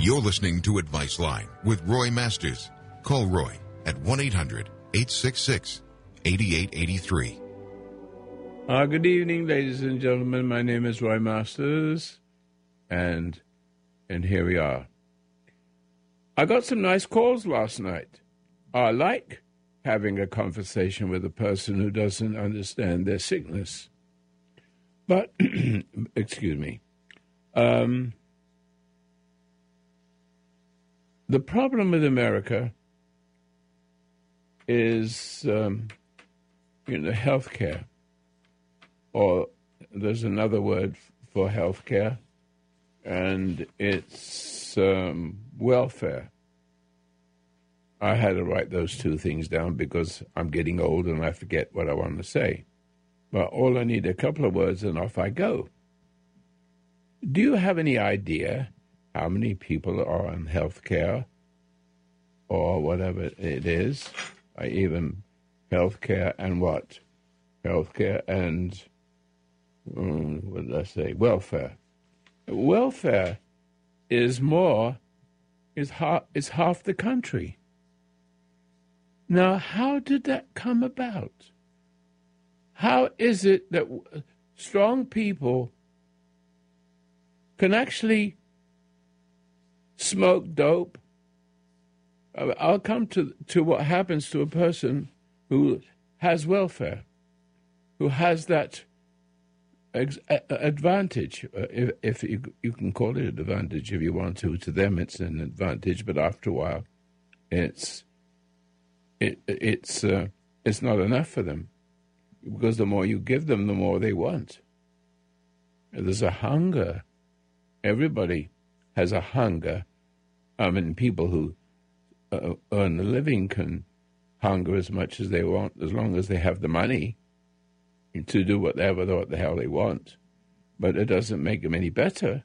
You're listening to Advice Line with Roy Masters. Call Roy at 1-800-866-8883. Good evening, ladies and gentlemen. My name is Roy Masters, and here we are. I got some nice calls last night. I like having a conversation with a person who doesn't understand their sickness. But, excuse me, the problem with America is, healthcare. Or there's another word for healthcare, and it's welfare. I had to write those two things down because I'm getting old and I forget what I want to say. But all I need a couple of words and off I go. Do you have any idea how many people are on healthcare or whatever it is? Even healthcare and what? Healthcare and, what did I say? Welfare. Welfare is half the country. Now, how did that come about? How is it that strong people can actually smoke dope? I'll come to what happens to a person who has welfare, who has that advantage, if you can call it an advantage if you want to. To them, it's an advantage, but after a while, it's not enough for them, because the more you give them, the more they want. There's a hunger. Everybody has a hunger. I mean, people who earn a living can hunger as much as they want, as long as they have the money to do what the hell they want. But it doesn't make them any better.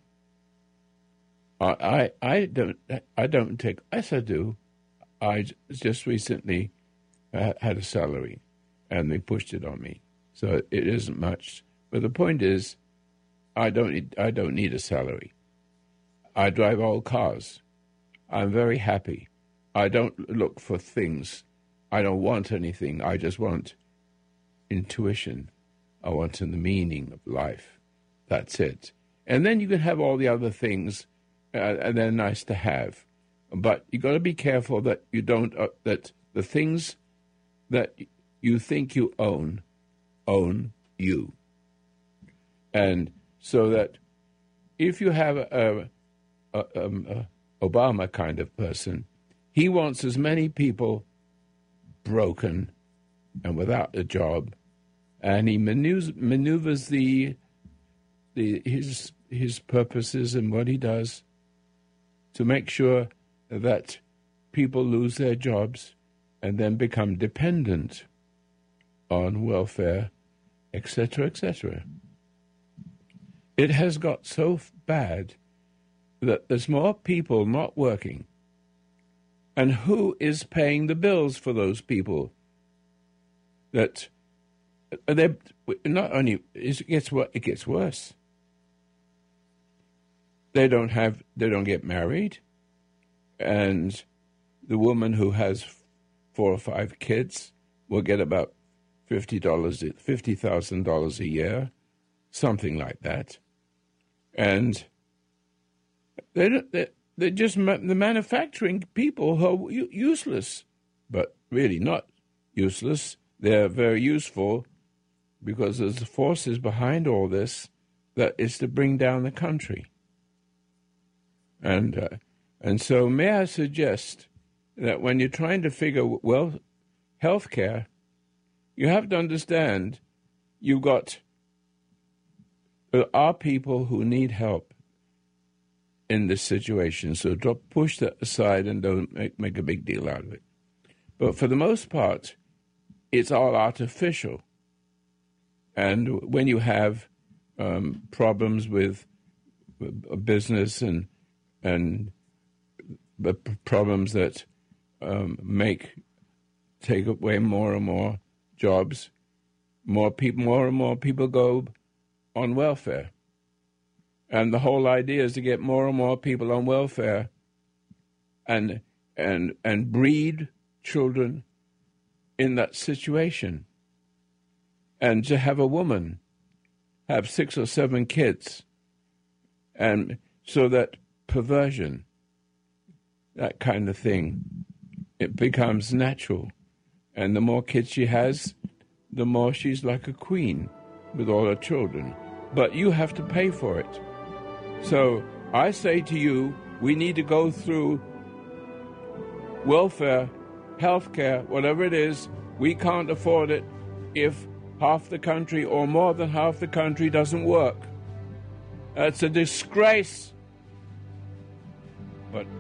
I don't take. Yes, I do. I just recently had a salary, and they pushed it on me, so it isn't much. But the point is, I don't need a salary. I drive old cars. I'm very happy. I don't look for things. I don't want anything. I just want intuition. I want the meaning of life. That's it. And then you can have all the other things, and they're nice to have. But you got to be careful that you don't that the things that you think you own you. And so that if you have a Obama kind of person, he wants as many people broken and without a job, and he maneuvers his purposes and what he does to make sure that people lose their jobs and then become dependent on welfare, etc., etc. It has got so bad that there's more people not working. And who is paying the bills for those people? That they not only it gets worse. They don't get married, and the woman who has 4 or 5 kids will get about $50,000 a year, something like that, and they're just the manufacturing people who are useless, but really not useless. They're very useful because there's forces behind all this that is to bring down the country. And so may I suggest that when you're trying to figure, healthcare, you have to understand there are people who need help in this situation. So push that aside and don't make a big deal out of it. But for the most part, it's all artificial. And when you have problems with business and problems that take away more and more jobs, more and more people go on welfare. And the whole idea is to get more and more people on welfare and breed children in that situation. And to have a woman have 6 or 7 kids, and so that perversion, that kind of thing, it becomes natural. And the more kids she has, the more she's like a queen with all her children. But you have to pay for it. So I say to you, we need to go through welfare, healthcare, whatever it is. We can't afford it if half the country or more than half the country doesn't work. That's a disgrace. But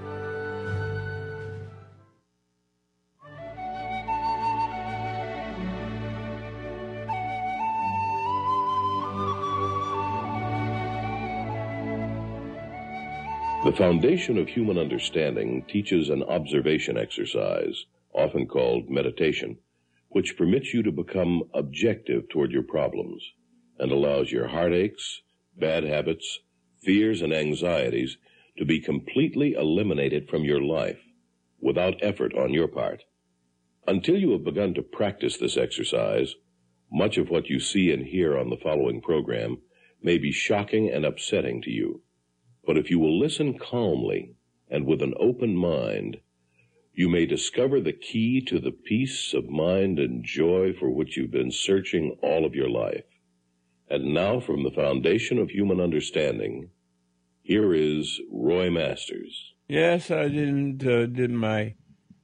the foundation of human understanding teaches an observation exercise, often called meditation, which permits you to become objective toward your problems and allows your heartaches, bad habits, fears, and anxieties to be completely eliminated from your life without effort on your part. Until you have begun to practice this exercise, much of what you see and hear on the following program may be shocking and upsetting to you. But if you will listen calmly and with an open mind, you may discover the key to the peace of mind and joy for which you've been searching all of your life. And now, from the foundation of human understanding, here is Roy Masters. yes, I did my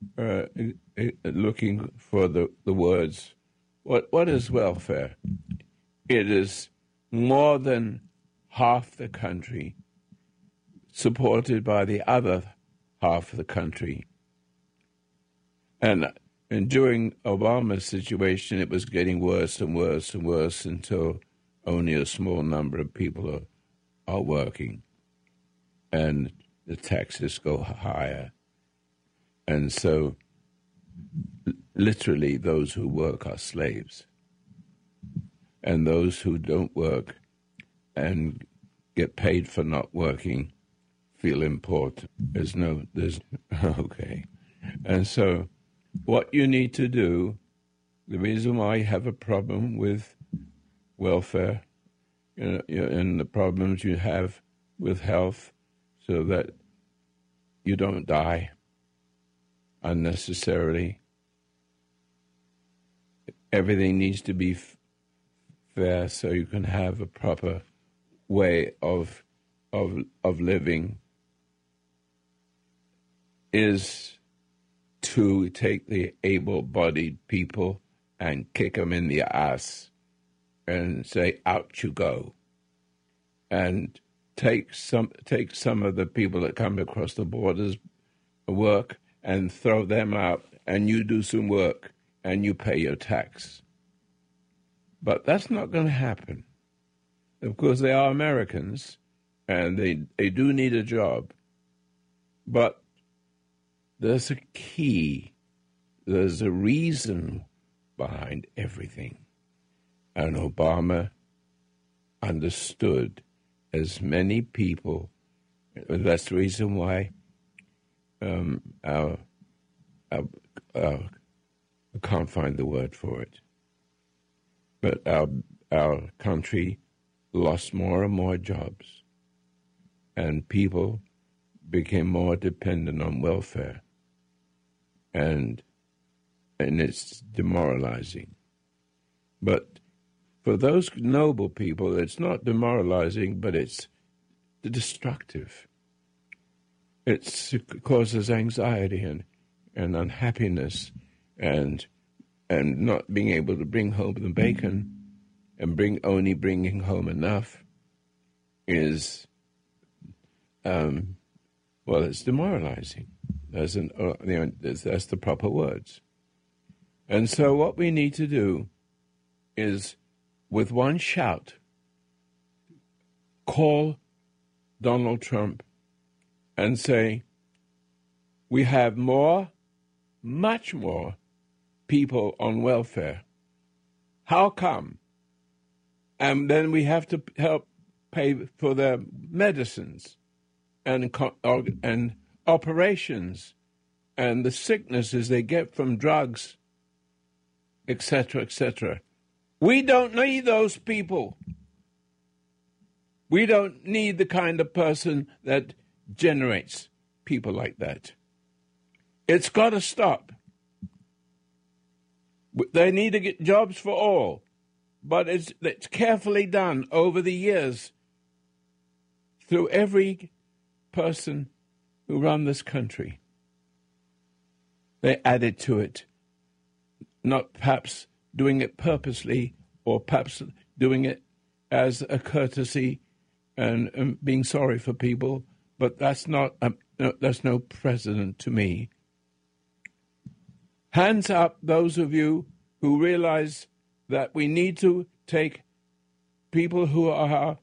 looking for the words. What is welfare? It is more than half the country supported by the other half of the country. And during Obama's situation, it was getting worse and worse and worse until only a small number of people are working. And the taxes go higher. And so, literally, those who work are slaves. And those who don't work and get paid for not working feel important. There's okay. And so what you need to do, the reason why you have a problem with welfare, and the problems you have with health, so that you don't die unnecessarily. Everything needs to be fair so you can have a proper way of living, is to take the able-bodied people and kick them in the ass and say, out you go. And take some of the people that come across the borders work and throw them out, and you do some work and you pay your tax. But that's not going to happen. Of course, they are Americans, and they do need a job. But there's a key. There's a reason behind everything. And Obama understood as many people. That's the reason why I can't find the word for it. But our country lost more and more jobs, and people became more dependent on welfare, and it's demoralizing. But for those noble people, it's not demoralizing, but it's destructive. It causes anxiety and unhappiness, and not being able to bring home the bacon, and only bringing home enough is, it's demoralizing. That's the proper words. And so what we need to do is, with one shout, call Donald Trump and say, we have much more people on welfare. How come? And then we have to help pay for their medicines and operations and the sicknesses they get from drugs, etc., etc. We don't need those people. We don't need the kind of person that generates people like that. It's got to stop. They need to get jobs for all, but it's carefully done over the years through every person who run this country. They added to it, not perhaps doing it purposely or perhaps doing it as a courtesy and being sorry for people, but that's no precedent to me. Hands up those of you who realize that we need to take people who are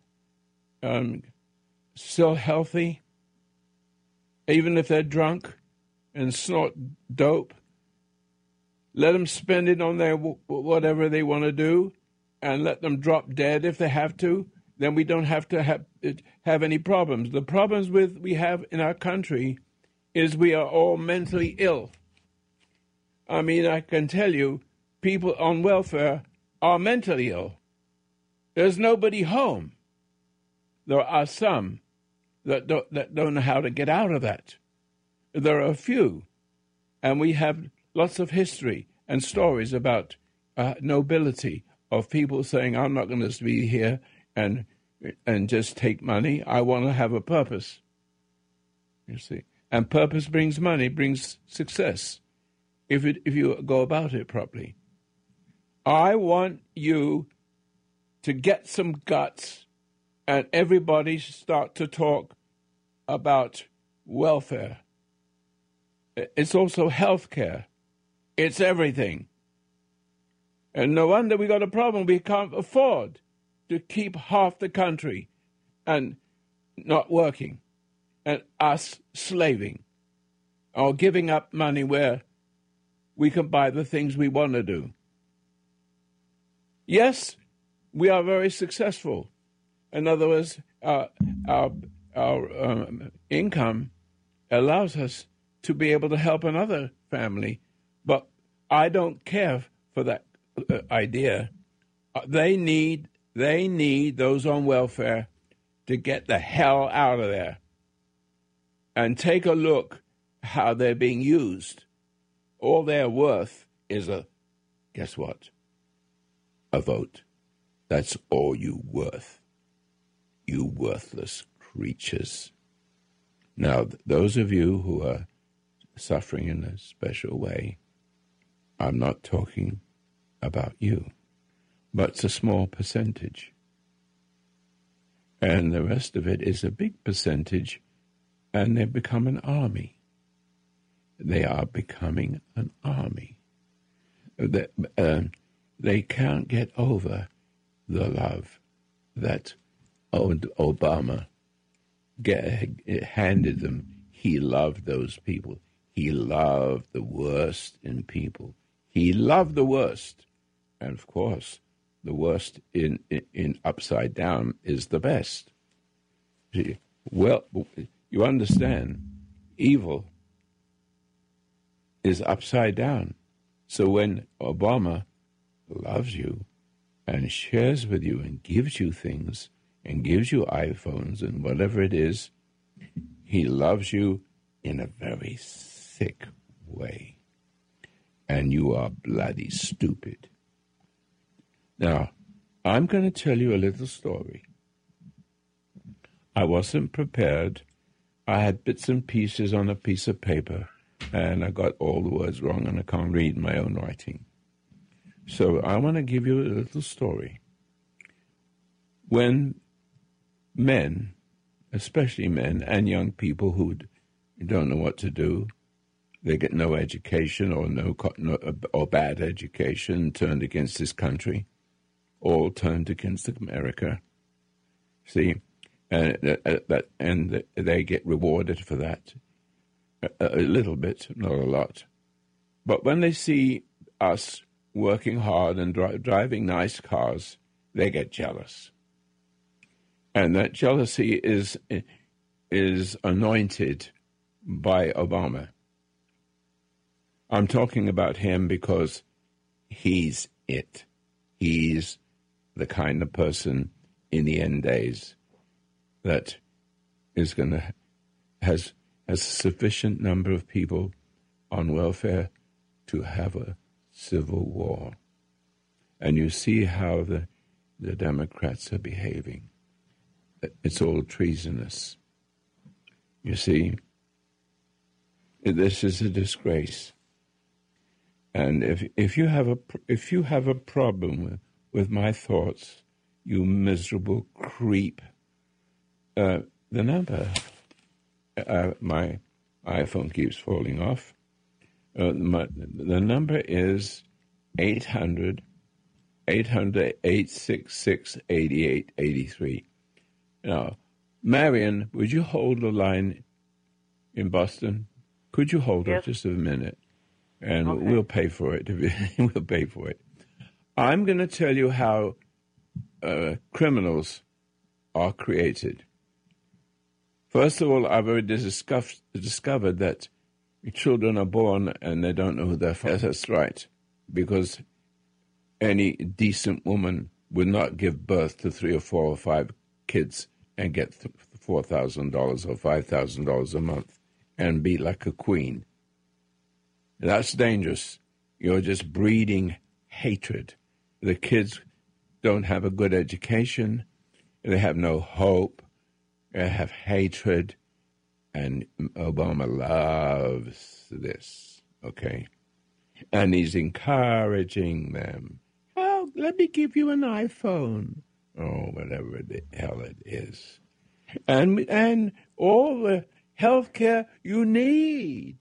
still healthy, even if they're drunk and snort dope, let them spend it on their whatever they want to do and let them drop dead if they have to. Then we don't have to have any problems. The problems we have in our country is we are all mentally ill. I mean, I can tell you, people on welfare are mentally ill. There's nobody home. There are some that don't know how to get out of that. There are a few, and we have lots of history and stories about nobility of people saying, I'm not going to be here and just take money. I want to have a purpose, you see. And purpose brings money, brings success, if you go about it properly. I want you to get some guts and everybody start to talk about welfare. It's also health care. It's everything. And no wonder we got a problem. We can't afford to keep half the country and not working and us slaving or giving up money where we can buy the things we want to do. Yes, we are very successful. In other words, our income allows us to be able to help another family, but I don't care for that idea. They need those on welfare to get the hell out of there and take a look how they're being used. All they're worth is guess what? A vote. That's all you worth. You worthless creatures. Now, those of you who are suffering in a special way, I'm not talking about you, but it's a small percentage. And the rest of it is a big percentage, and they become an army. They are becoming an army. They can't get over the love that Obama handed them. He loved those people. He loved the worst in people. He loved the worst. And, of course, the worst in upside down is the best. Well, you understand, evil is upside down. So when Obama loves you and shares with you and gives you things and gives you iPhones and whatever it is, he loves you in a very sick way. And you are bloody stupid. Now, I'm going to tell you a little story. I wasn't prepared. I had bits and pieces on a piece of paper, and I got all the words wrong, and I can't read my own writing. So I want to give you a little story. When men, especially men and young people who don't know what to do, they get no education or bad education, turned against this country, all turned against America. See, and they get rewarded for that a little bit, not a lot. But when they see us working hard and driving nice cars, they get jealous. And that jealousy is anointed by Obama. I'm talking about him because he's it. He's the kind of person in the end days that is going to has a sufficient number of people on welfare to have a civil war. And you see how the Democrats are behaving. It's all treasonous. You see, this is a disgrace. And if you have a problem with my thoughts, you miserable creep, the number, my iPhone keeps falling off. The number is 800-866-8883. Now, Marion, would you hold the line in Boston? Could you hold it just a minute? And okay. We'll pay for it. We'll pay for it. I'm going to tell you how criminals are created. First of all, I've already discovered that children are born and they don't know who their father is. That's right, because any decent woman would not give birth to 3 or 4 or 5 kids and get $4,000 or $5,000 a month and be like a queen. That's dangerous. You're just breeding hatred. The kids don't have a good education. They have no hope. They have hatred. And Obama loves this, okay? And he's encouraging them. Oh, let me give you an iPhone. Oh, whatever the hell it is. And all the health care you need.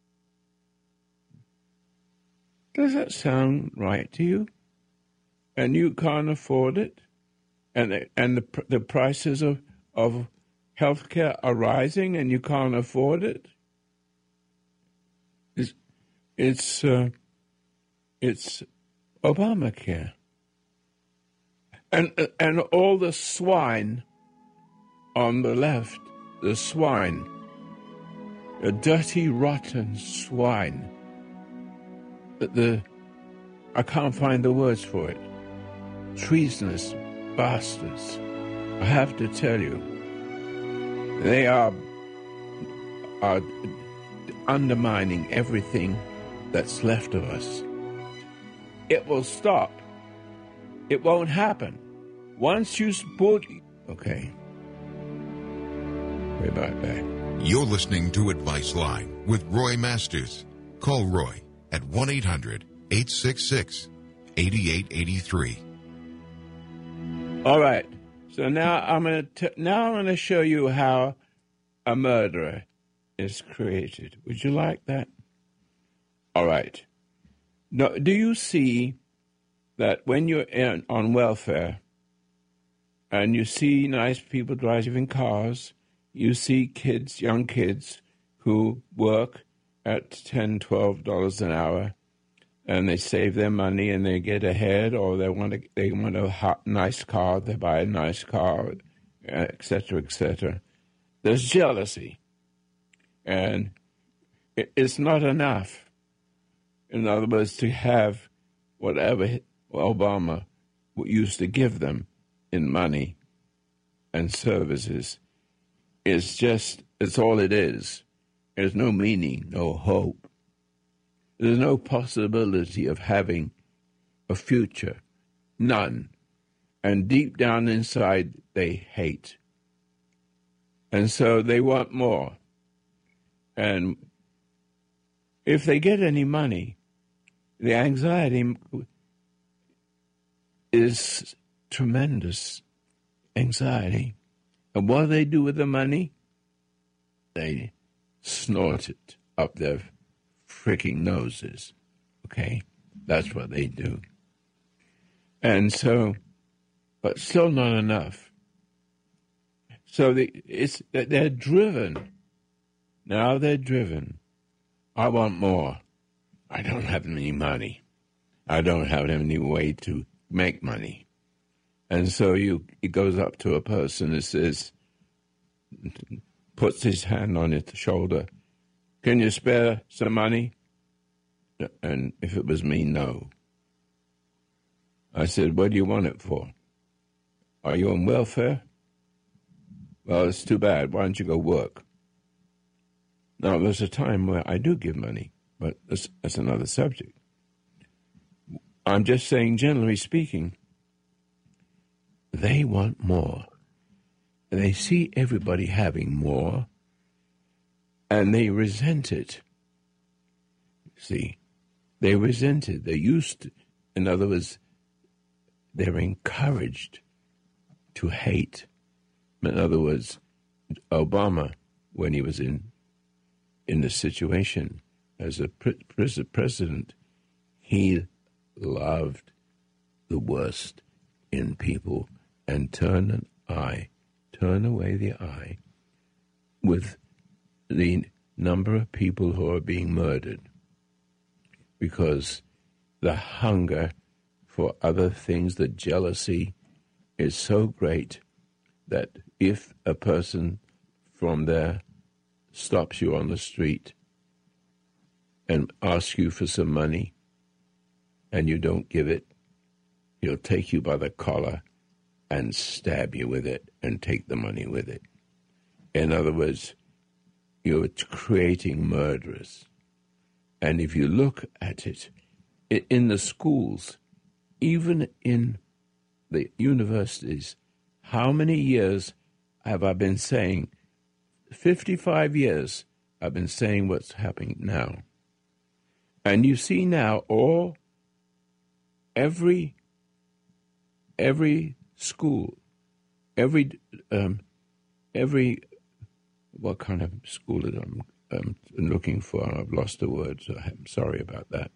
Does that sound right to you? And you can't afford it? And the prices of health care are rising and you can't afford it? It's Obamacare. And all the swine on the left, the swine, the dirty, rotten swine, I can't find the words for it. Treasonous bastards. I have to tell you, they are undermining everything that's left of us. It will stop. It won't happen. Once you support... Okay. We're back. You're listening to Advice Line with Roy Masters. Call Roy at 1-800-866-8883. All right. So now I'm going to show you how a murderer is created. Would you like that? All right. Now, do you see that when you're on welfare and you see nice people driving cars, you see young kids who work at $10, $12 an hour, and they save their money and they get ahead, or they want a nice car, they buy a nice car, et cetera, et cetera. There's jealousy, and it's not enough. In other words, to have whatever Obama used to give them in money and services, it's all it is. There's no meaning, no hope. There's no possibility of having a future. None. And deep down inside, they hate. And so they want more. And if they get any money, the anxiety is tremendous anxiety. And what do they do with the money? They snort it up their freaking noses. Okay? That's what they do. And so, but still not enough. So they're driven. Now they're driven. I want more. I don't have any money. I don't have any way to make money. And so it goes up to a person that says, puts his hand on his shoulder Can you spare some money? And if it was me, no. I said, what do you want it for? Are you on welfare? Well, it's too bad. Why don't you go work? Now, there's a time where I do give money, but that's another subject. I'm just saying, generally speaking, they want more. And they see everybody having more, and they resent it. See, they resent it. They're used to, in other words, they're encouraged to hate. In other words, Obama, when he was in the situation as a president, he loved the worst in people and turn away the eye with the number of people who are being murdered because the hunger for other things, the jealousy is so great that if a person from there stops you on the street and asks you for some money and you don't give it, he'll take you by the collar and stab you with it and take the money with it. In other words, you're creating murderers. And if you look at it in the schools, even in the universities, how many years have I been saying? 55 years I've been saying what's happening now. And you see now every school, every what kind of school is I'm looking for? I've lost the word, so I'm sorry about that.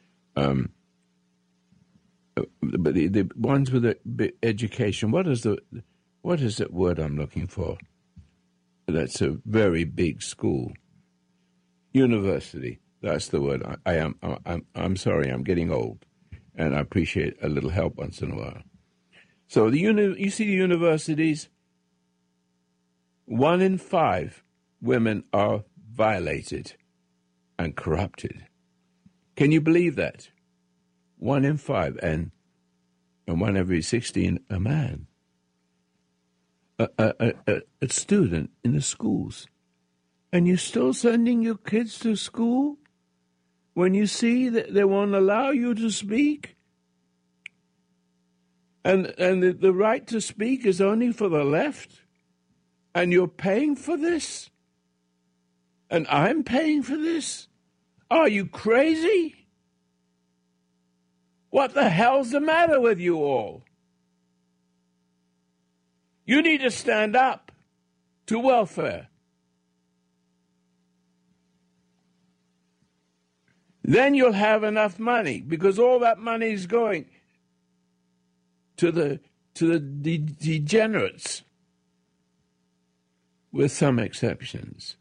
But the ones with the education, what is that word I'm looking for? That's a very big school. University. That's the word. I'm sorry. I'm getting old, and I appreciate a little help once in a while. So you see the universities. 1 in 5 women are violated and corrupted. Can you believe that? 1 in 5, and 1 every 16 a man. A student in the schools. And you're still sending your kids to school when you see that they won't allow you to speak? And the right to speak is only for the left? And you're paying for this? And I'm paying for this? Are you crazy? What the hell's the matter with you all? You need to stand up to welfare. Then you'll have enough money, because all that money is going to the degenerates, with some exceptions.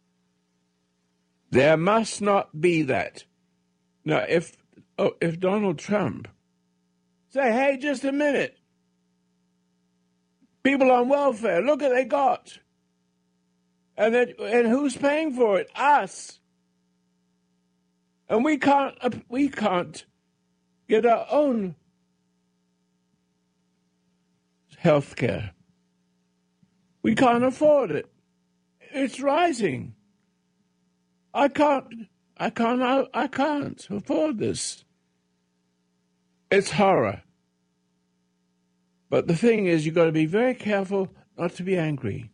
There must not be that. Now, if Donald Trump say, hey, just a minute, people on welfare, look what they got. And who's paying for it? Us. And we can't get our own health care. We can't afford it. It's rising. I can't afford this. It's horror. But the thing is, you've got to be very careful not to be angry.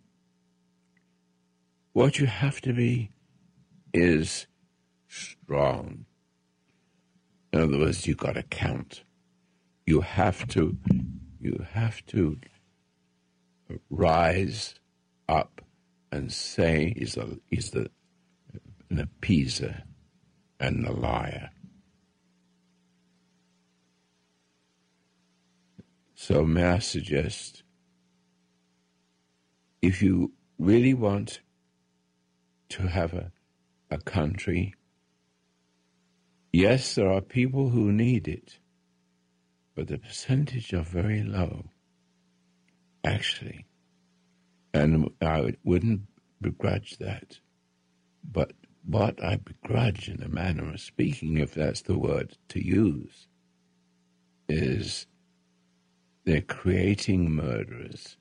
What you have to be is strong. In other words, you've got to count. You have to rise up and say he's an appeaser and a liar. So may I suggest, if you really want to have a country, yes, there are people who need it, but the percentage are very low, actually. And I wouldn't begrudge that. But what I begrudge in a manner of speaking, if that's the word to use, is they're creating murderers,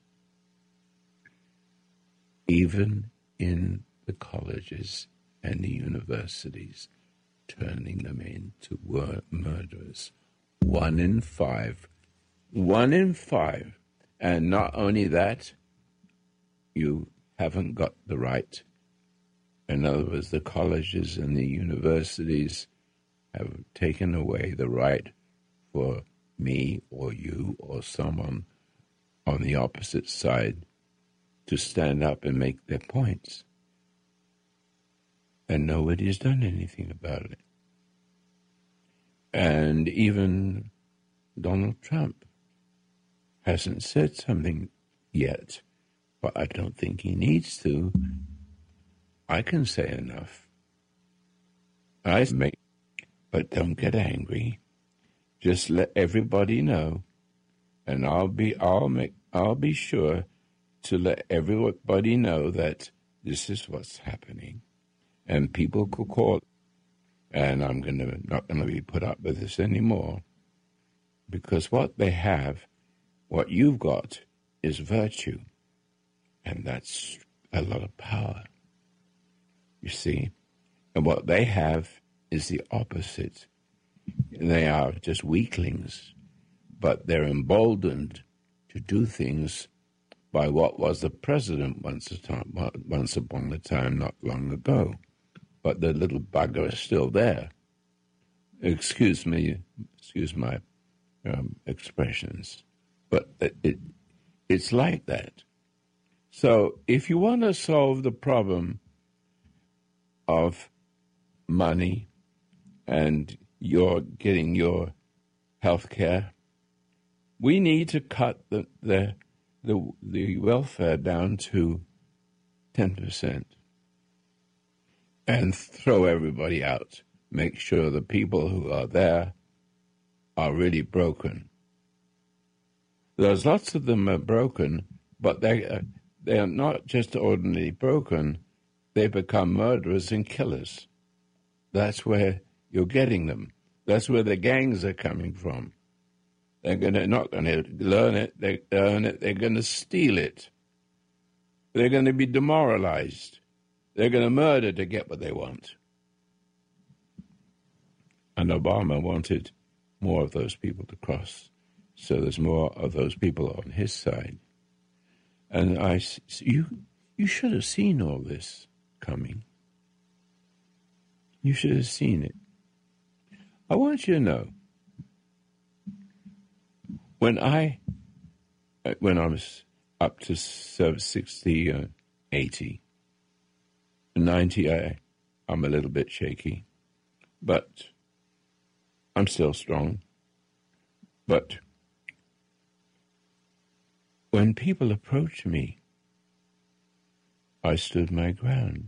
even in the colleges and the universities, turning them into murderers. 1 in 5. 1 in 5. And not only that, you haven't got the right. In other words, the colleges and the universities have taken away the right for me or you or someone on the opposite side to stand up and make their points. And nobody's done anything about it. And even Donald Trump hasn't said something yet, but I don't think he needs to. I can say enough. But don't get angry. Just let everybody know, and I'll be sure to let everybody know that this is what's happening, and people could call, and I'm not gonna be put up with this anymore, because what you've got is virtue, and that's a lot of power. You see, and what they have is the opposite. They are just weaklings, but they're emboldened to do things by what was the president once upon a time, not long ago. But the little bugger is still there. Excuse my expressions, but it's like that. So if you want to solve the problem of money and you're getting your health care, we need to cut the welfare down to 10% and throw everybody out. Make sure the people who are there are really broken. There's lots of them are broken, but they are not just ordinarily broken. They become murderers and killers. That's where you're getting them. That's where the gangs are coming from. They're not going to learn it. They earn it. They're going to steal it. They're going to be demoralized. They're going to murder to get what they want. And Obama wanted more of those people to cross. So there's more of those people on his side. And you should have seen all this coming. You should have seen it. I want you to know, when I was up to 60, 80, 90, I'm a little bit shaky, but I'm still strong. But when people approached me, I stood my ground.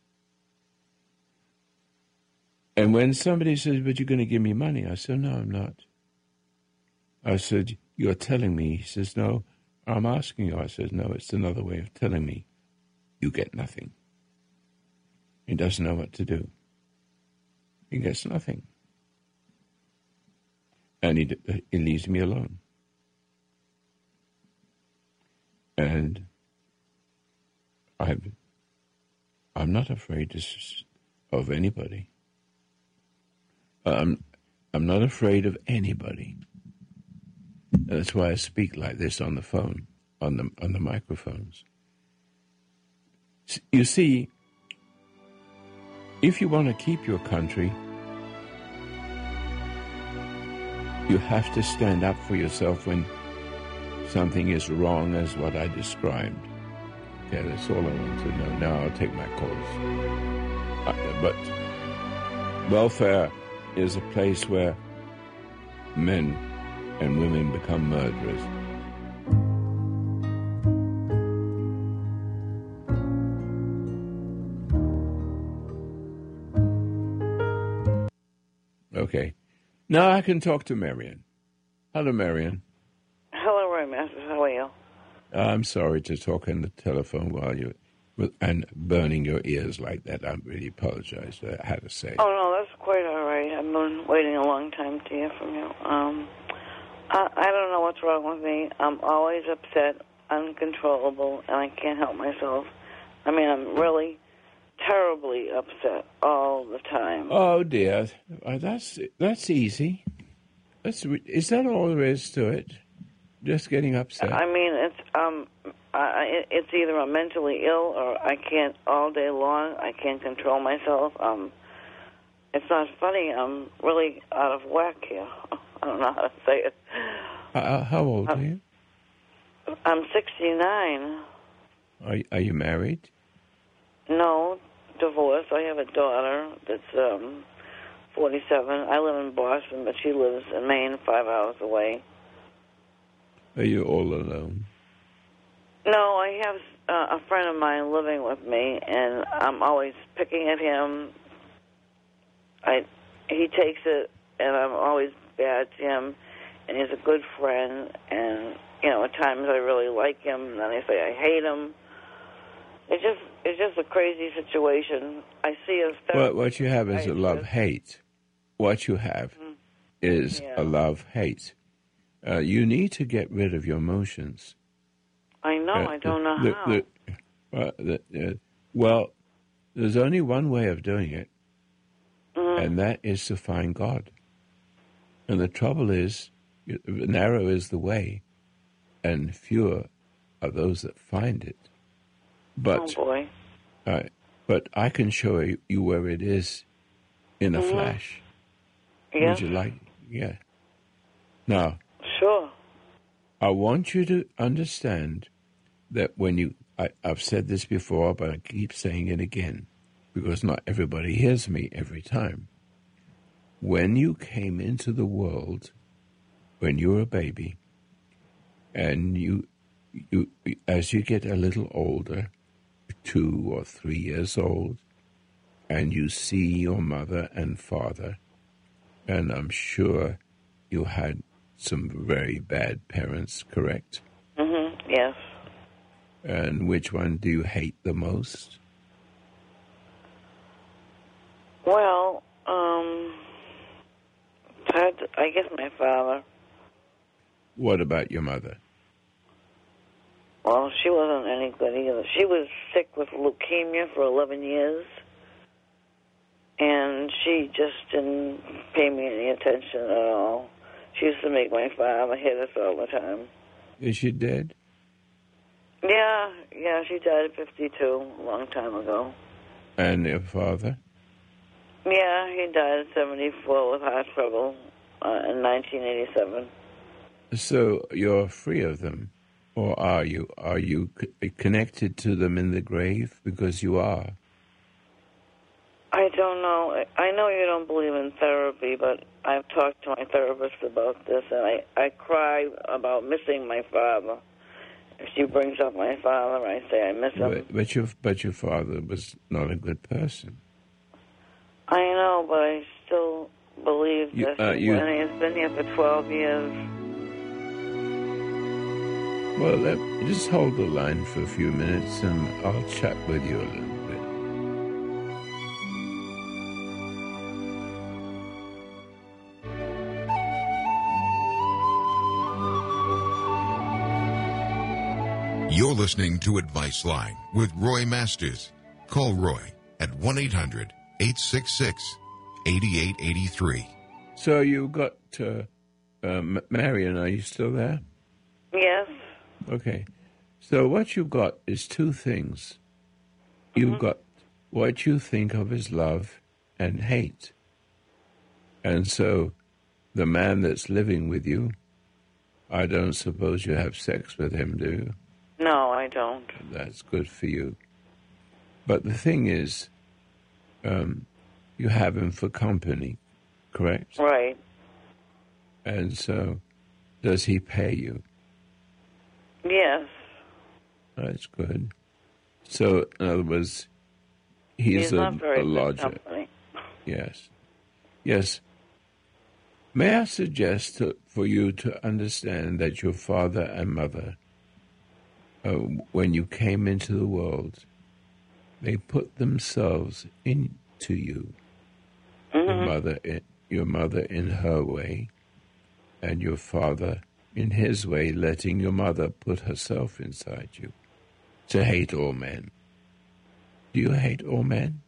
And when somebody says, but you're going to give me money, I said, no, I'm not. I said, you're telling me. He says, no, I'm asking you. I said, no, it's another way of telling me you get nothing. He doesn't know what to do. He gets nothing. And he leaves me alone. And I'm not afraid of anybody. I'm not afraid of anybody. That's why I speak like this on the phone, on the microphones. You see, if you want to keep your country, you have to stand up for yourself when something is wrong as what I described. Okay, that's all I want to know. Now I'll take my calls. But welfare is a place where men and women become murderers. Okay. Now I can talk to Marion. Hello, Marion. Hello, Roy Masters. How are you? I'm sorry to talk on the telephone while and burning your ears like that. I really apologize. I had to say. Oh, no, that's quite all right. I've been waiting a long time to hear from you. I don't know what's wrong with me. I'm always upset, uncontrollable, and I can't help myself. I mean, I'm really terribly upset all the time. Oh, dear. That's easy. Is that all there is to it? Just getting upset? I mean, it's either I'm mentally ill or I can't all day long. I can't control myself. It's not funny. I'm really out of whack here. I don't know how to say it. How old are you? I'm 69. Are you married? No, divorced. I have a daughter that's 47. I live in Boston, but she lives in Maine, 5 hours away. Are you all alone? No, I have a friend of mine living with me, and I'm always picking at him. He takes it, and I'm always bad to him, and he's a good friend, and, you know, at times I really like him, and then I say I hate him. It's just a crazy situation. I see a Well, what you have is a love-hate. What you have is a love-hate. You need to get rid of your emotions. I know. I don't know how. Well, there's only one way of doing it, and that is to find God. And the trouble is, narrow is the way, and fewer are those that find it. But, oh, boy. But I can show you where it is in a flash. Yeah. Would you like? Yeah. Now, sure. I want you to understand that when I've said this before, but I keep saying it again, because not everybody hears me every time. When you came into the world, when you were a baby, and you as you get a little older, 2 or 3 years old, and you see your mother and father, and I'm sure you had some very bad parents, correct? Mm-hmm. Yes. And which one do you hate the most? Well, I guess my father. What about your mother? Well, she wasn't any good either. She was sick with leukemia for 11 years, and she just didn't pay me any attention at all. She used to make my father hit us all the time. Is she dead? Yeah, she died at 52, a long time ago. And your father? Yeah, he died at 74 with heart trouble in 1987. So you're free of them, or are you? Are you connected to them in the grave? Because you are. I don't know. I know you don't believe in therapy, but I've talked to my therapist about this, and I cry about missing my father. If she brings up my father, I say I miss him. But your father was not a good person. I know, but I still believe this. When he has been here for 12 years. Well, just hold the line for a few minutes, and I'll chat with you a little bit. You're listening to Advice Line with Roy Masters. Call Roy at 1-800-866-8883. So you got Marion, are you still there? Yes. Okay. So what you've got is two things. You've got what you think of as love and hate. And so the man that's living with you, I don't suppose you have sex with him, do you? No, I don't. That's good for you. But the thing is, you have him for company, correct? Right. And so, does he pay you? Yes. That's good. So, in other words, he's a not very lodger. good company. Yes. Yes. May I suggest for you to understand that your father and mother, when you came into the world, they put themselves into you. Your mother in her way, and your father in his way, letting your mother put herself inside you to hate all men. Do you hate all men?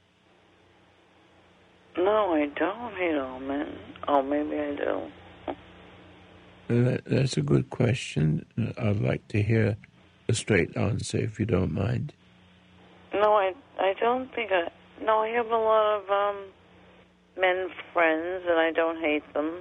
No, I don't hate all men. Oh, maybe I do. That's a good question. I'd like to hear a straight answer, if you don't mind. No, I don't think I... No, I have a lot of men friends, and I don't hate them.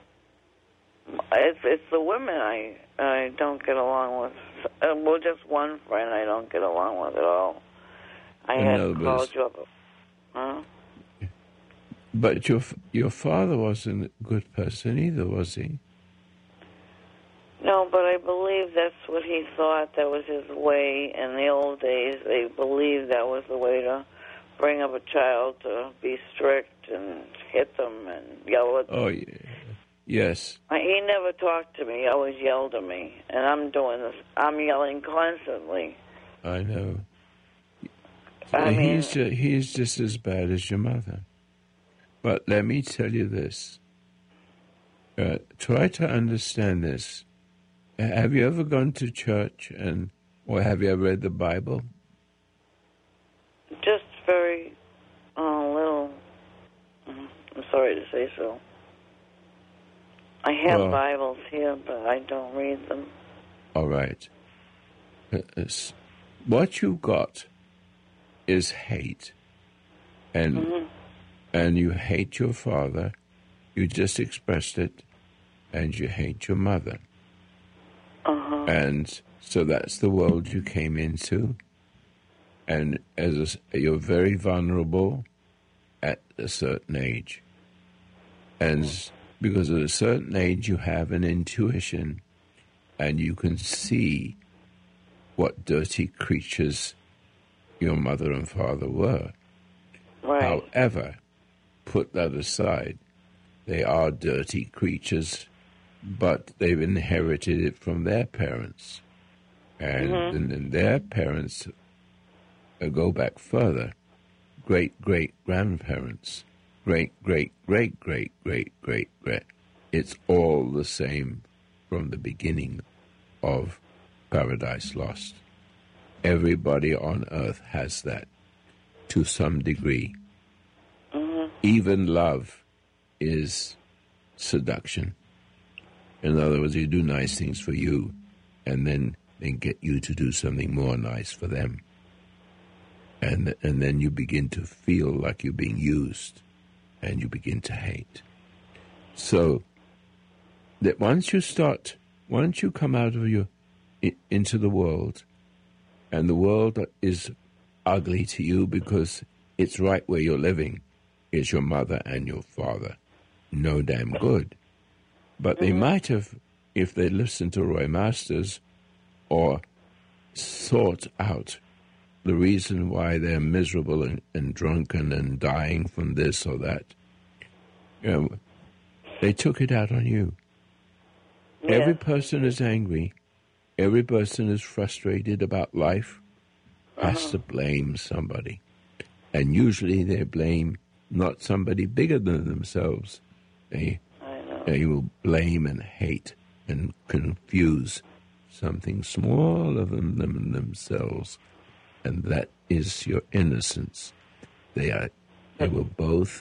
It's the women I don't get along with. Well, just one friend I don't get along with at all. I had called you up. Huh? But your father wasn't a good person either, was he? No, but I believe that's what he thought. That was his way. In the old days, they believed that was the way to bring up a child, to be strict and hit them and yell at them. Oh, yeah. Yes. He never talked to me. He always yelled at me. And I'm doing this. I'm yelling constantly. I know. I mean, he's just as bad as your mother. But let me tell you this. Try to understand this. Have you ever gone to church or have you ever read the Bible? Just very little. I'm sorry to say so. I have Bibles here, but I don't read them. All right. What you've got is hate. And you hate your father. You just expressed it. And you hate your mother. And so that's the world you came into. And you're very vulnerable at a certain age. And because at a certain age you have an intuition and you can see what dirty creatures your mother and father were. Right. However, put that aside. They are dirty creatures, but they've inherited it from their parents. And then their parents go back further. Great-great-grandparents. Great-great-great-great-great-great. It's all the same from the beginning of Paradise Lost. Everybody on earth has that to some degree. Even love is seduction. In other words, you do nice things for you, and then they get you to do something more nice for them. And then you begin to feel like you're being used, and you begin to hate. So that once you come out of into the world, and the world is ugly to you because it's right where you're living, is your mother and your father. No damn good. But they might have, if they listened to Roy Masters or sought out the reason why they're miserable and drunken and dying from this or that, they took it out on you. Yeah. Every person is angry. Every person is frustrated about life, has to blame somebody. And usually they blame not somebody bigger than themselves. They will blame and hate and confuse something smaller than themselves, and that is your innocence. They were both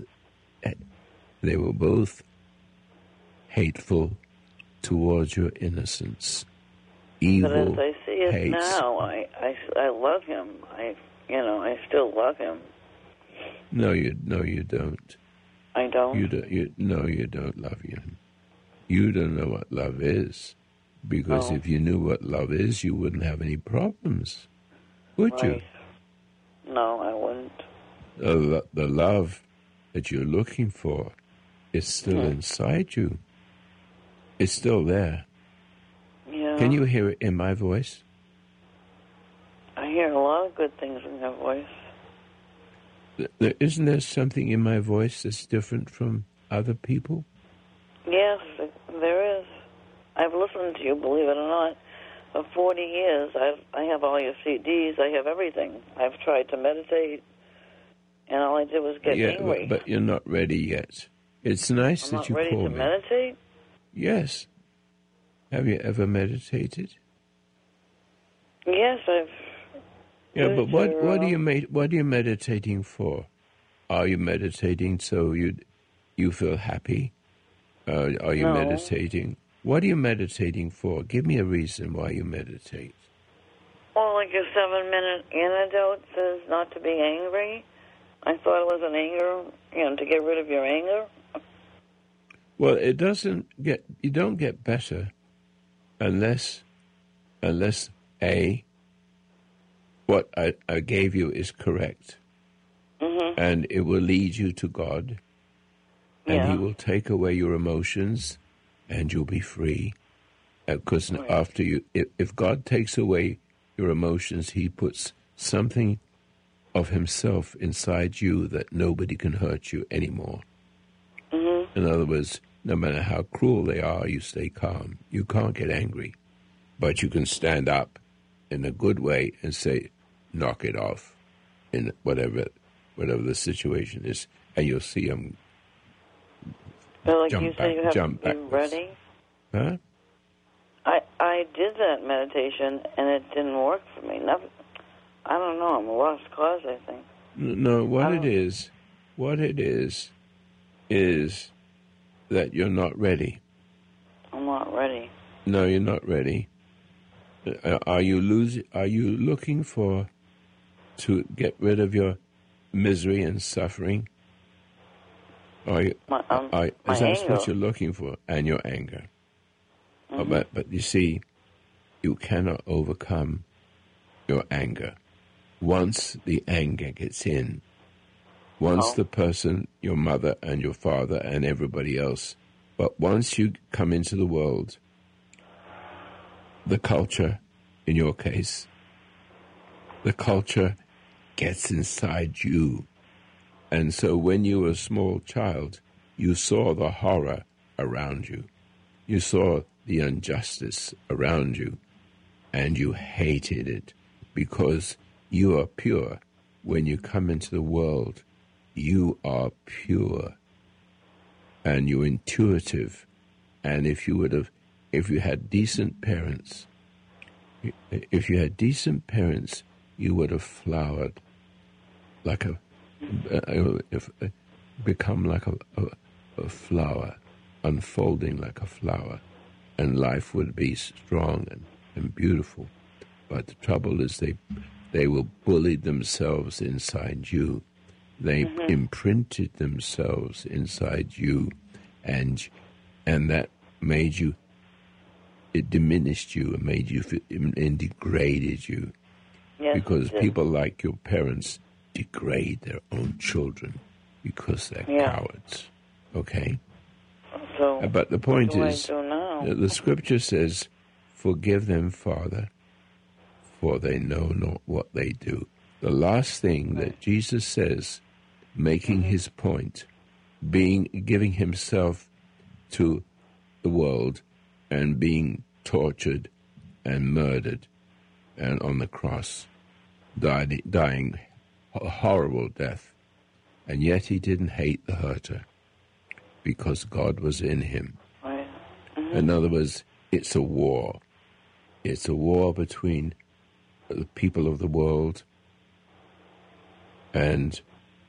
hateful towards your innocence. Evil. But as I see it now, I love him. I still love him. No, you don't. I don't. You don't love him. You don't know what love is, because if you knew what love is, you wouldn't have any problems, would you? No, I wouldn't. The love that you're looking for is still inside you. It's still there. Yeah. Can you hear it in my voice? I hear a lot of good things in your voice. Isn't there something in my voice that's different from other people? Yes, there is. I've listened to you, believe it or not, for 40 years. I have all your CDs. I have everything. I've tried to meditate, and all I did was get angry. But you're not ready yet. It's nice that you call me. I'm not ready to meditate? Yes. Have you ever meditated? Yes, I've... Yeah, but what are you meditating for? Are you meditating so you feel happy? Are you meditating? What are you meditating for? Give me a reason why you meditate. Well, like a 7-minute antidote says not to be angry. I thought it was an anger, to get rid of your anger. Well, you don't get better unless what I gave you is correct. Mm-hmm. And it will lead you to God. And He will take away your emotions and you'll be free. Because after if God takes away your emotions, He puts something of Himself inside you that nobody can hurt you anymore. Mm-hmm. In other words, no matter how cruel they are, you stay calm. You can't get angry. But you can stand up in a good way and say, knock it off in whatever the situation is. And you'll see them jump be ready? Huh? I did that meditation, and it didn't work for me. Nothing. I don't know. I'm a lost cause, I think. No, what it is that you're not ready. I'm not ready. No, you're not ready. Are you looking to get rid of your misery and suffering? Is that what you're looking for? And your anger. Mm-hmm. But you see, you cannot overcome your anger. Once the anger gets in, once the person, your mother and your father and everybody else, but once you come into the world, the culture, in your case, the culture gets inside you. And so when you were a small child, you saw the horror around you. You saw the injustice around you, and you hated it because you are pure. When you come into the world, you are pure, and you're intuitive. And if you had decent parents, you would have flowered become like a flower, unfolding like a flower, and life would be strong and beautiful. But the trouble is they will bully themselves inside you. They imprinted themselves inside you, and that made you, it diminished you and made you feel, and degraded you. Yes, because people like your parents degrade their own children because they're cowards. Okay? So but the point is, the scripture says, forgive them, Father, for they know not what they do. The last thing that Jesus says, making his point, giving himself to the world and being tortured and murdered and on the cross, dying a horrible death. And yet he didn't hate the hurter because God was in him. Right. Mm-hmm. In other words, it's a war. It's a war between the people of the world and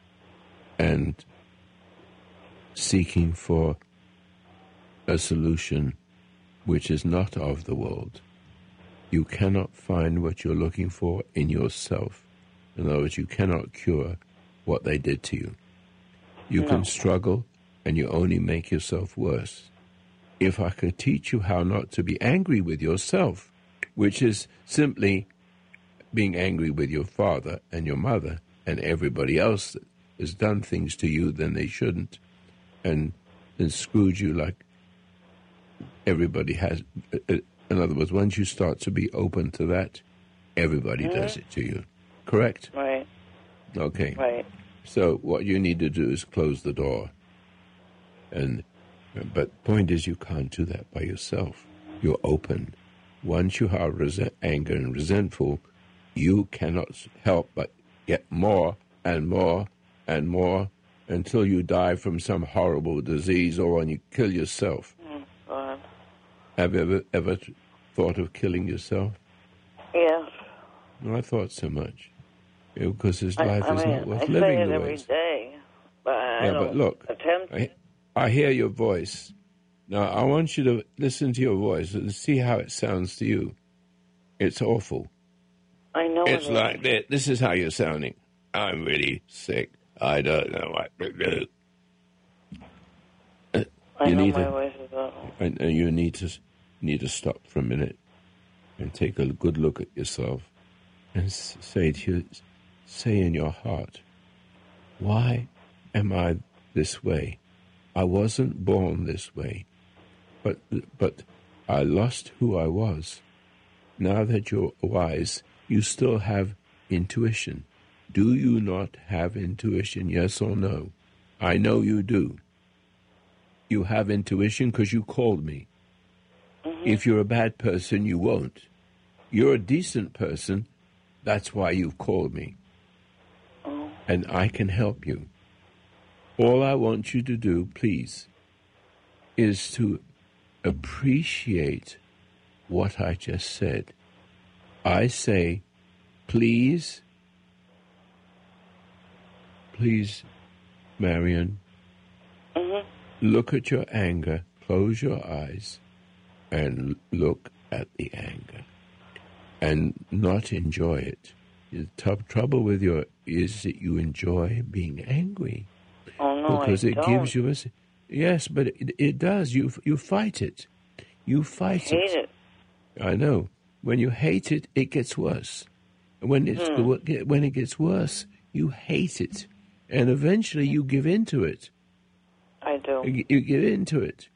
seeking for a solution which is not of the world. You cannot find what you're looking for in yourself. In other words, you cannot cure what they did to you. You can struggle, and you only make yourself worse. If I could teach you how not to be angry with yourself, which is simply being angry with your father and your mother and everybody else that has done things to you then they shouldn't, and screwed you like everybody has. In other words, once you start to be open to that, everybody does it to you. Correct? Right. Okay. Right. So what you need to do is close the door. But the point is, you can't do that by yourself. You're open. once you are angry and resentful, you cannot help but get more and more and more until you die from some horrible disease or when you kill yourself. God. Have you ever thought of killing yourself? Yes. No, I thought so much. Because his life is not worth I living say it the every way. day, but I don't but look, attempt. I hear your voice. Now, I want you to listen to your voice and see how it sounds to you. It's awful. I know It's it like is. this is how you're sounding. I'm really sick. I don't know what to do. I You know need my to- voice is awful. And you need to stop for a minute and take a good look at yourself and say in your heart, why am I this way? I wasn't born this way, but I lost who I was. Now that you're wise, you still have intuition. Do you not have intuition, yes or no? I know you do. You have intuition because you called me. Mm-hmm. If you're a bad person, you won't. You're a decent person, that's why you've called me. Oh. And I can help you. All I want you to do, please, is to appreciate what I just said. I say, please, Marion, look at your anger, close your eyes, and look at the anger, and not enjoy it. The trouble with is that you enjoy being angry. Oh, no, Because I it don't. gives you yes, but it does. You fight it. You fight hate it. I know. When you hate it, it gets worse. When it gets worse, you hate it, and eventually you give in to it. I do. You give into it,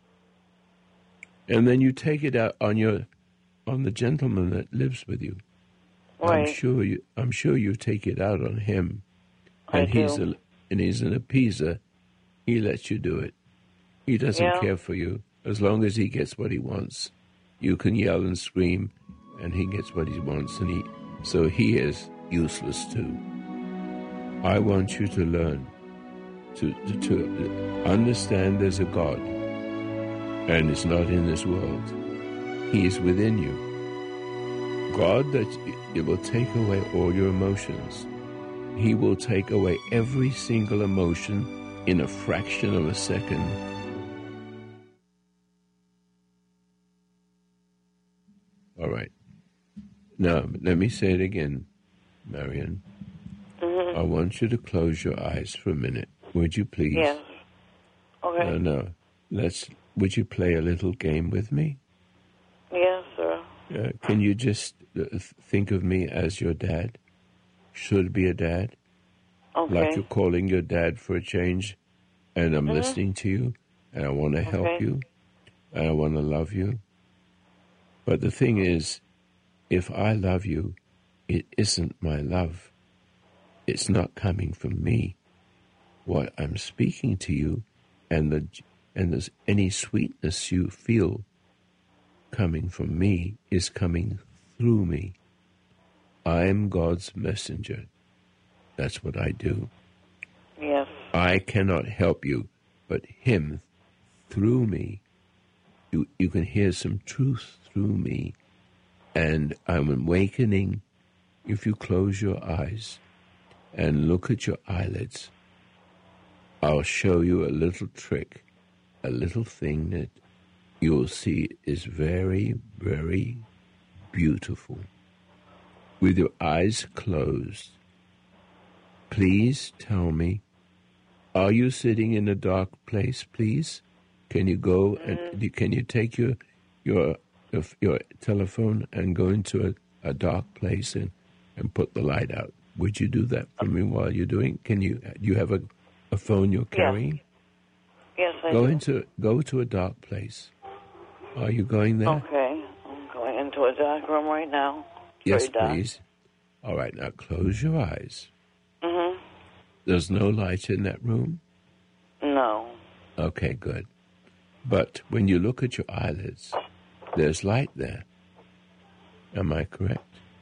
and then you take it out on the gentleman that lives with you. Right. I'm sure you take it out on him, I and do. he's an appeaser. He lets you do it. He doesn't care for you as long as he gets what he wants. You can yell and scream, and he gets what he wants, so he is useless too. I want you to learn to understand there's a God, and it's not in this world. He is within you. God, that it will take away all your emotions. He will take away every single emotion in a fraction of a second. All right. Now, let me say it again, Marion. I want you to close your eyes for a minute. Would you please? Yes. Okay. No. Would you play a little game with me? Yes, sir. Can you just think of me as your dad? Should be a dad? Okay. Like you're calling your dad for a change, and I'm listening to you, and I want to help you, and I want to love you. But the thing is, if I love you, it isn't my love. It's not coming from me. What I'm speaking to you, and there's any sweetness you feel coming from me is coming through me. I am God's messenger. That's what I do. Yes. I cannot help you, but Him through me. You can hear some truth through me, and I'm awakening. If you close your eyes and look at your eyelids, I'll show you a little trick, a little thing that you'll see is very, very beautiful. With your eyes closed, please tell me, are you sitting in a dark place, please? Can you go and can you take your telephone and go into a dark place and put the light out? Would you do that for me while you're doing? Do you have a phone you're carrying? Yes, I do. Go to a dark place. Are you going there? Okay. I'm going into a dark room right now. Yes, Very dark. please. All right, now close your eyes. Mm-hmm. There's no light in that room? No. Okay, good. But when you look at your eyelids, there's light there. Am I correct?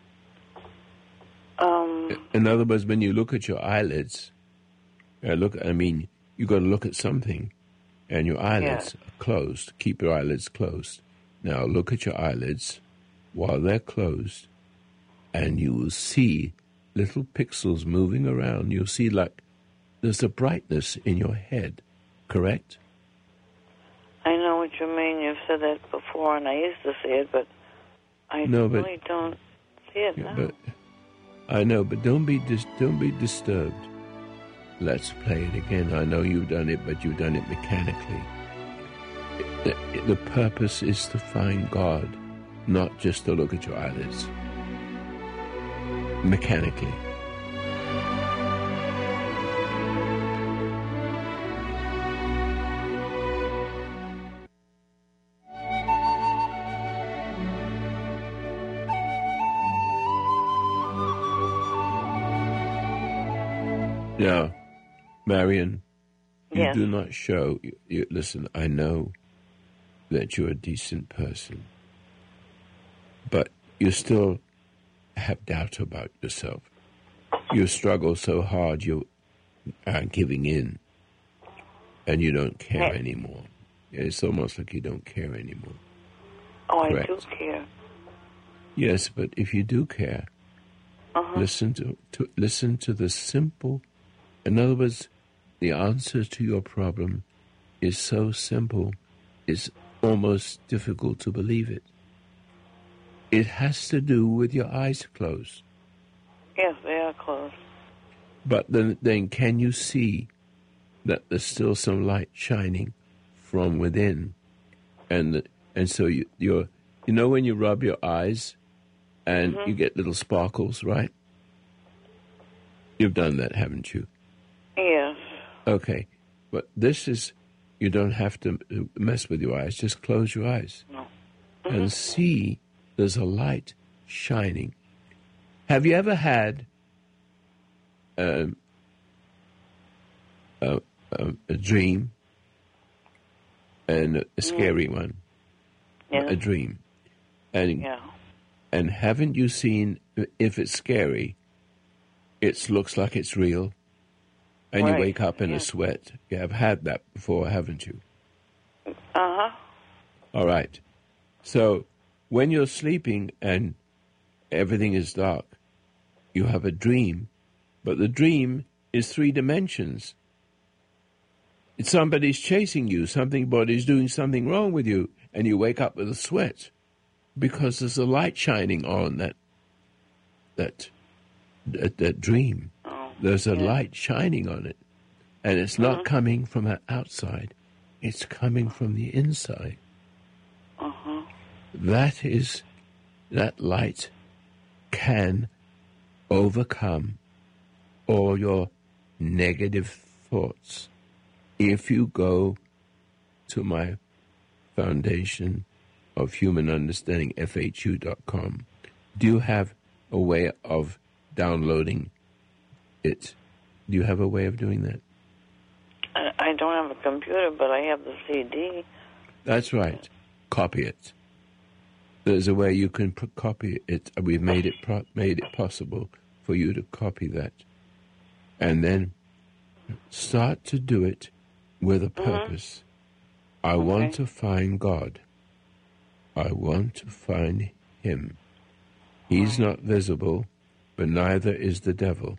In other words, when you look at your eyelids, you got to look at something, and your eyelids are closed. Keep your eyelids closed. Now look at your eyelids while they're closed, and you will see little pixels moving around. You'll see like there's a brightness in your head, correct? I know what you mean. You've said that before, and I used to see it, but I really don't see it now. But I know, but don't be disturbed. Let's play it again. I know you've done it, but you've done it mechanically. The purpose is to find God, not just to look at your eyelids. Mechanically. Now, Marion, you do not show... listen, I know that you're a decent person, but you still have doubt about yourself. You struggle so hard, you are giving in, and you don't care anymore. It's almost like you don't care anymore. Oh, Correct? I do care. Yes, but if you do care, listen to the simple... In other words, the answer to your problem is so simple, it's almost difficult to believe it. It has to do with your eyes closed. Yes, they are closed. But then can you see that there's still some light shining from within? And so you know when you rub your eyes and you get little sparkles, right? You've done that, haven't you? Yes. Okay, but this is, you don't have to mess with your eyes. Just close your eyes and see there's a light shining. Have you ever had a dream, and a scary one, a dream, and haven't you seen, if it's scary, it looks like it's real? And you wake up in a sweat. You have had that before, haven't you? Uh-huh. All right. So when you're sleeping and everything is dark, you have a dream, but the dream is 3 dimensions. It's somebody's chasing you, somebody's doing something wrong with you, and you wake up with a sweat because there's a light shining on that dream. There's a light shining on it, and it's not coming from the outside. It's coming from the inside. That light can overcome all your negative thoughts. If you go to my Foundation of Human Understanding, FHU.com, do you have a way of downloading it? Do you have a way of doing that? I don't have a computer, but I have the CD. That's right. Copy it. There's a way you can copy it. We've made it possible for you to copy that, and then start to do it with a purpose. I want to find God. I want to find Him. He's not visible, but neither is the devil.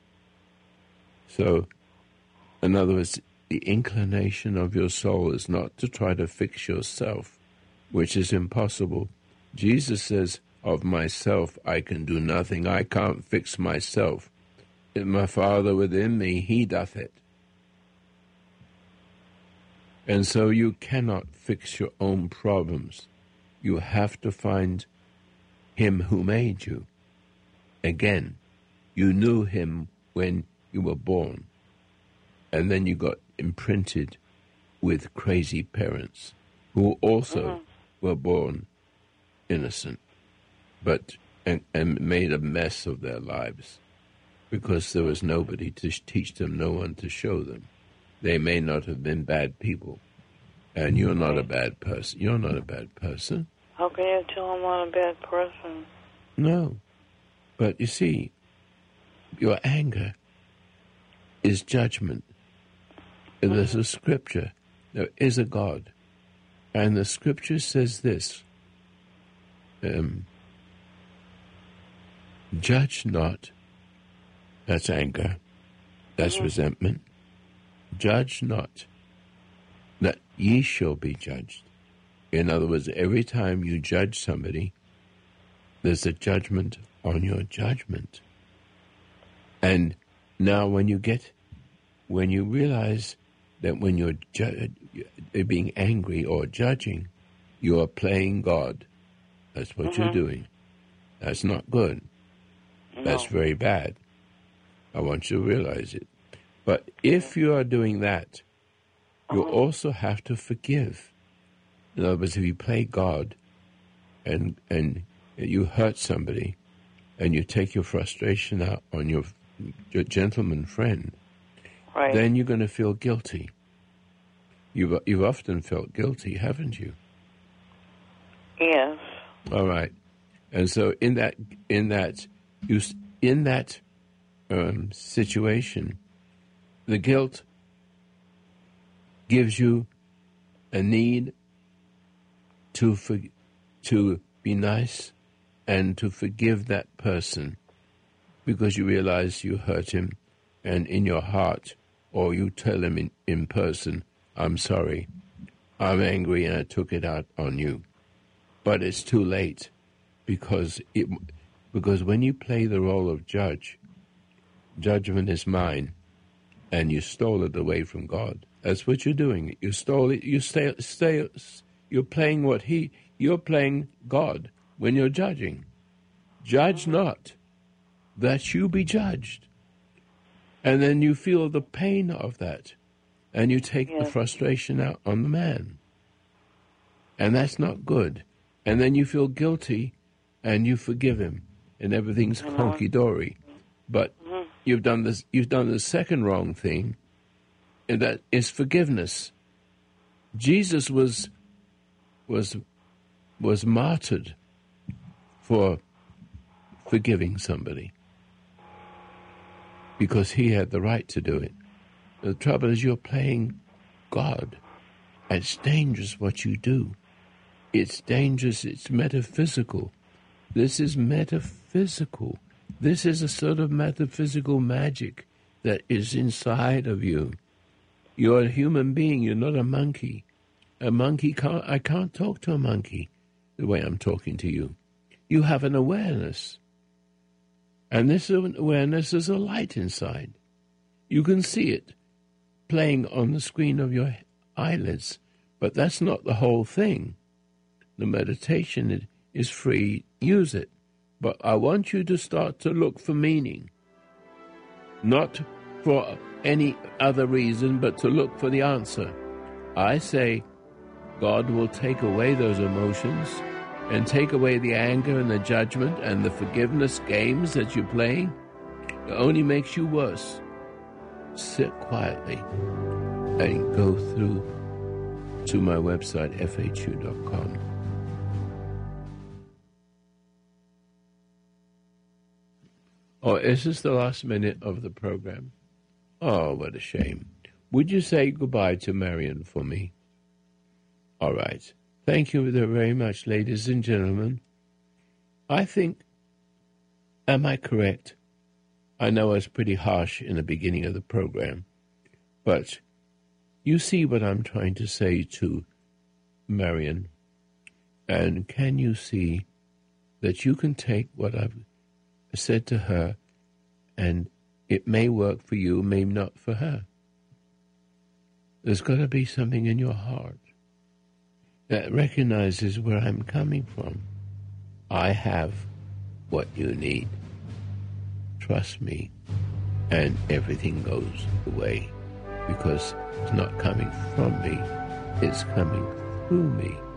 So, in other words, the inclination of your soul is not to try to fix yourself, which is impossible. Jesus says, of myself I can do nothing. I can't fix myself. If my Father within me, He doth it. And so you cannot fix your own problems. You have to find Him who made you. Again, you knew Him when you were born, and then you got imprinted with crazy parents who also were born innocent, but and made a mess of their lives because there was nobody to teach them, no one to show them. They may not have been bad people, and you're not a bad person. You're not a bad person. How can you tell I'm not a bad person? No. But you see, your anger is judgment. There's a scripture. There is a God. And the scripture says this. Judge not. That's anger. That's resentment. Judge not, that ye shall be judged. In other words, every time you judge somebody, there's a judgment on your judgment. And now when you realize that when you're being angry or judging, you are playing God. That's what you're doing. That's not good. No. That's very bad. I want you to realize it. But if you are doing that, you also have to forgive. In other words, if you play God and you hurt somebody and you take your frustration out on your gentleman friend, Right. then you're going to feel guilty. You've often felt guilty, haven't you? Yes. All right. And so in that situation, the guilt gives you a need to be nice and to forgive that person because you realize you hurt him, and in your heart, or you tell him in person, I'm sorry, I'm angry and I took it out on you. But it's too late because when you play the role of judge, judgment is mine, and you stole it away from God. That's what you're doing. You stole it. You're playing you're playing God when you're judging. Judge not, that you be judged. And then you feel the pain of that, and you take the frustration out on the man. And that's not good. And then you feel guilty, and you forgive him, and everything's honky-dory. But you've done the second wrong thing, and that is forgiveness. Jesus was martyred for forgiving somebody because he had the right to do it. The trouble is you're playing God. It's dangerous what you do. It's dangerous. It's metaphysical. This is metaphysical. This is a sort of metaphysical magic that is inside of you. You're a human being. You're not a monkey. A monkey I can't talk to a monkey the way I'm talking to you. You have an awareness. And this awareness is a light inside. You can see it playing on the screen of your eyelids. But that's not the whole thing. The meditation is free. Use it. But I want you to start to look for meaning. Not for any other reason, but to look for the answer. I say God will take away those emotions and take away the anger and the judgment and the forgiveness games that you're playing. It only makes you worse. Sit quietly and go through to my website, FHU.com. Oh, is this the last minute of the program? Oh, what a shame. Would you say goodbye to Marion for me? All right. Thank you very much, ladies and gentlemen. I think, am I correct? I know I was pretty harsh in the beginning of the program, but you see what I'm trying to say to Marion, and can you see that you can take what I've said to her, and it may work for you, may not for her. There's got to be something in your heart that recognizes where I'm coming from. I have what you need. Trust me, and everything goes away, because it's not coming from me, it's coming through me.